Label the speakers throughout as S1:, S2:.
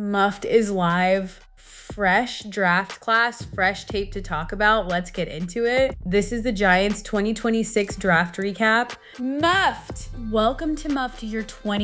S1: Muffed is live. Fresh draft class, fresh tape to talk about. Let's get into it. This is the Giants 2026 draft recap. Muffed! Welcome to Muffed, your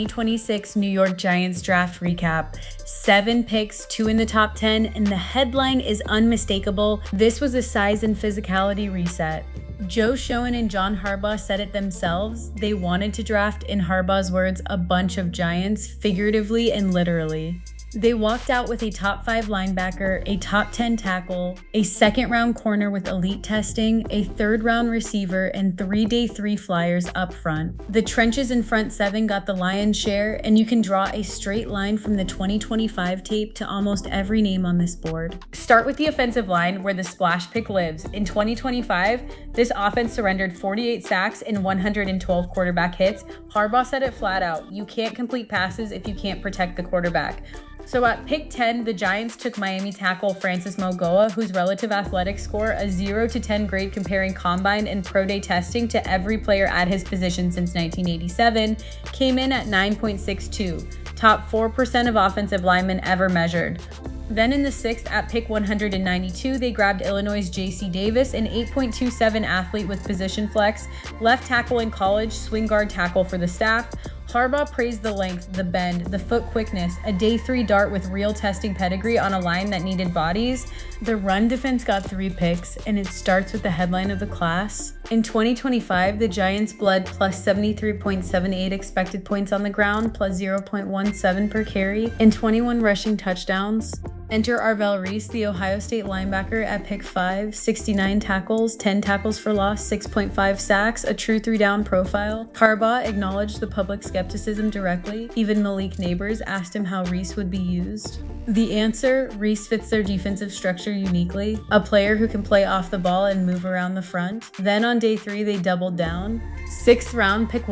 S1: 2026 New York Giants draft recap. 7 picks, 2 in the top 10, and the headline is unmistakable. This was a size and physicality reset. Joe Schoen and John Harbaugh said it themselves. They wanted to draft, in Harbaugh's words, a bunch of Giants, figuratively and literally. They walked out with a top 5 linebacker, a top 10 tackle, a second round corner with elite testing, a third round receiver, and 3 day 3 flyers up front. The trenches in front 7 got the lion's share, and you can draw a straight line from the 2025 tape to almost every name on this board. Start with the offensive line, where the splash pick lives. In 2025, this offense surrendered 48 sacks and 112 quarterback hits. Harbaugh said it flat out: you can't complete passes if you can't protect the quarterback. So at pick 10, the Giants took Miami tackle Francis Mauigoa, whose relative athletic score, a 0 to 10 grade comparing combine and pro day testing to every player at his position since 1987, came in at 9.62, top 4% of offensive linemen ever measured. Then in the 6th, at pick 192, they grabbed Illinois' J.C. Davis, an 8.27 athlete with position flex, left tackle in college, swing guard tackle for the staff. Harbaugh praised the length, the bend, the foot quickness, a day 3 dart with real testing pedigree on a line that needed bodies. The run defense got 3 picks, and it starts with the headline of the class. In 2025, the Giants bled plus 73.78 expected points on the ground, plus 0.17 per carry, and 21 rushing touchdowns. Enter Arvell Reese, the Ohio State linebacker, at pick 5, 69 tackles, 10 tackles for loss, 6.5 sacks, a true 3-down profile. Harbaugh acknowledged the public skepticism directly. Even Malik Neighbors asked him how Reese would be used. The answer: Reese fits their defensive structure uniquely, a player who can play off the ball and move around the front. Then on day 3, they doubled down. 6th round, pick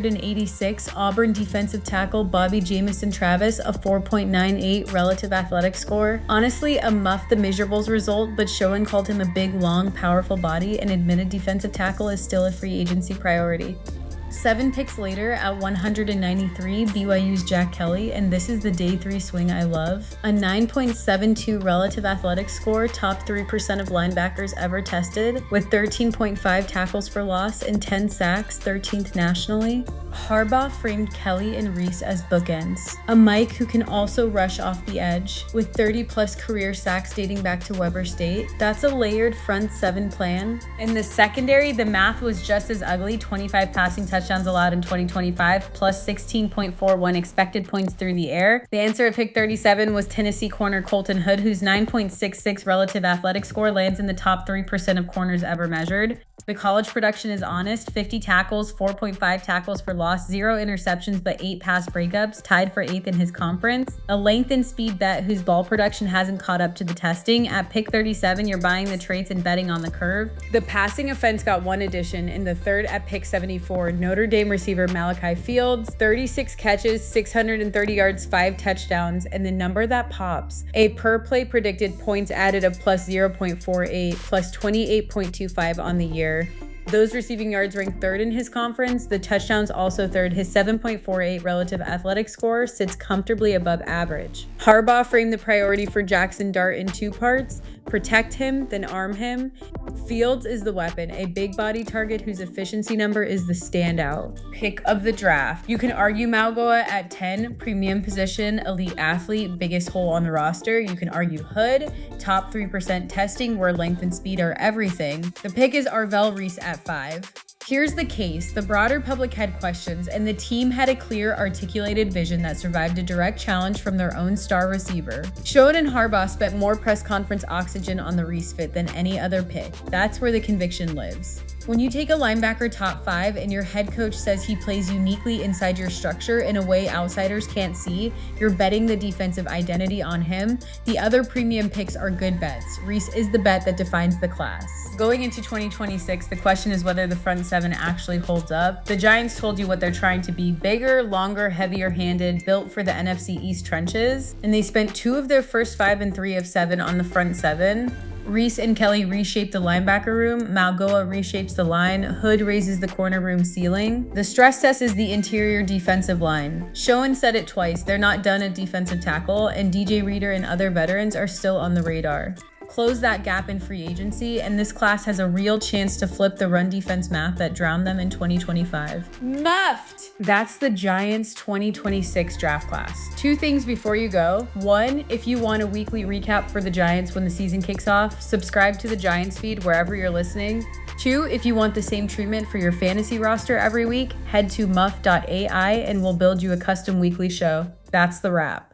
S1: 186, Auburn defensive tackle Bobby Jamison Travis, a 4.98 relative athletic score. Honestly, a muff the measurables result, but Schoen called him a big, long, powerful body and admitted defensive tackle is still a free agency priority. 7 picks later, at 193, BYU's Jack Kelly, and this is the day 3 swing I love. A 9.72 relative athletic score, top 3% of linebackers ever tested, with 13.5 tackles for loss and 10 sacks, 13th nationally. Harbaugh framed Kelly and Reese as bookends. A Mike who can also rush off the edge, with 30-plus career sacks dating back to Weber State. That's a layered front 7 plan. In the secondary, the math was just as ugly: 25 passing touchdowns allowed in 2025, plus 16.41 expected points through the air. The answer at pick 37 was Tennessee corner Colton Hood, whose 9.66 relative athletic score lands in the top 3% of corners ever measured. The college production is honest: 50 tackles, 4.5 tackles for loss, 0 interceptions, but 8 pass breakups, tied for 8th in his conference. A length and speed bet whose ball production hasn't caught up to the testing. At pick 37, you're buying the traits and betting on the curve. The passing offense got 1 addition. In the 3rd, at pick 74, Notre Dame receiver Malachi Fields, 36 catches, 630 yards, 5 touchdowns, and the number that pops: a per play predicted points added of plus 0.48, plus 28.25 on the year. Those receiving yards ranked 3rd in his conference, the touchdowns also 3rd. His 7.48 relative athletic score sits comfortably above average. Harbaugh framed the priority for Jackson Dart in 2 parts: protect him, then arm him. Fields is the weapon, a big body target whose efficiency number is the standout. Pick of the draft. You can argue Mauigoa at 10, premium position, elite athlete, biggest hole on the roster. You can argue Hood, top 3% testing, where length and speed are everything. The pick is Arvell Reese at 5. Here's the case: the broader public had questions, and the team had a clear, articulated vision that survived a direct challenge from their own star receiver. Schoen and Harbaugh spent more press conference oxygen on the Reese fit than any other pick. That's where the conviction lives. When you take a linebacker top 5 and your head coach says he plays uniquely inside your structure in a way outsiders can't see, you're betting the defensive identity on him. The other premium picks are good bets. Reese is the bet that defines the class. Going into 2026, the question is whether the front 7 actually holds up. The Giants told you what they're trying to be: bigger, longer, heavier-handed, built for the NFC East trenches, and they spent 2 of their first 5 and 3 of 7 on the front 7. Reese and Kelly reshape the linebacker room. Malgoa reshapes the line. Hood raises the corner room ceiling. The stress test is the interior defensive line. Schoen said it twice. They're not done at defensive tackle, and DJ Reader and other veterans are still on the radar. Close that gap in free agency, and this class has a real chance to flip the run defense math that drowned them in 2025. Muffed! That's the Giants 2026 draft class. 2 things before you go. 1, if you want a weekly recap for the Giants when the season kicks off, subscribe to the Giants feed wherever you're listening. 2, if you want the same treatment for your fantasy roster every week, head to muff.ai and we'll build you a custom weekly show. That's the wrap.